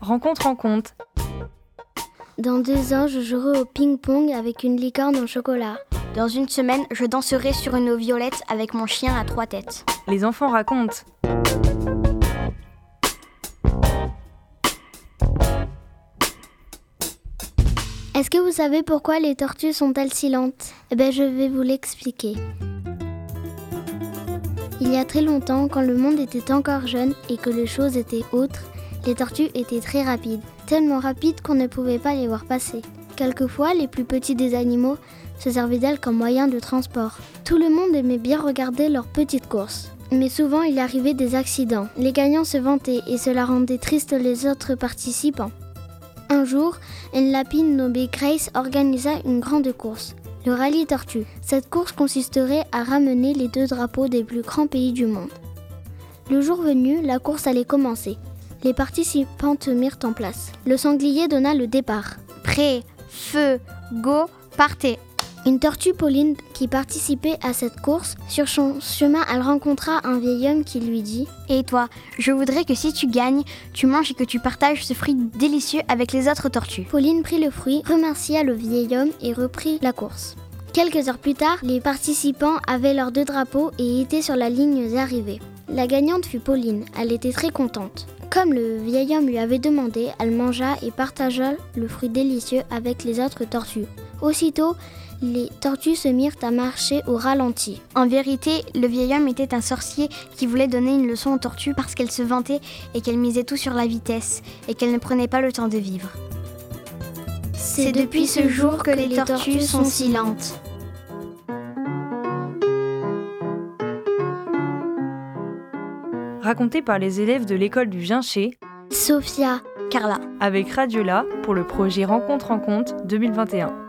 Rencontre. Dans 2 ans, je jouerai au ping-pong avec une licorne en chocolat. Dans 1 semaine, je danserai sur une eau violette avec mon chien à 3 têtes. Les enfants racontent. Est-ce que vous savez pourquoi les tortues sont-elles si lentes ? Je vais vous l'expliquer. Il y a très longtemps, quand le monde était encore jeune et que les choses étaient autres, les tortues étaient très rapides, tellement rapides qu'on ne pouvait pas les voir passer. Quelquefois, les plus petits des animaux se servaient d'elles comme moyen de transport. Tout le monde aimait bien regarder leurs petites courses. Mais souvent, il arrivait des accidents. Les gagnants se vantaient et cela rendait tristes les autres participants. Un jour, une lapine nommée Grace organisa une grande course, le rallye tortue. Cette course consisterait à ramener les 2 drapeaux des plus grands pays du monde. Le jour venu, la course allait commencer. Les participants se mirent en place. Le sanglier donna le départ. Prêt, feu, go, partez. Une tortue, Pauline, qui participait à cette course, sur son chemin, elle rencontra un vieil homme qui lui dit « Et toi, je voudrais que si tu gagnes, tu manges et que tu partages ce fruit délicieux avec les autres tortues. » Pauline prit le fruit, remercia le vieil homme et reprit la course. Quelques heures plus tard, les participants avaient leurs 2 drapeaux et étaient sur la ligne d'arrivée. La gagnante fut Pauline, elle était très contente. Comme le vieil homme lui avait demandé, elle mangea et partagea le fruit délicieux avec les autres tortues. Aussitôt, les tortues se mirent à marcher au ralenti. En vérité, le vieil homme était un sorcier qui voulait donner une leçon aux tortues parce qu'elles se vantaient et qu'elles misaient tout sur la vitesse et qu'elles ne prenaient pas le temps de vivre. C'est depuis ce jour que les tortues sont si lentes. Raconté par les élèves de l'école du Ginché, Sophia, Carla, avec Radiola pour le projet Rencontre 2021.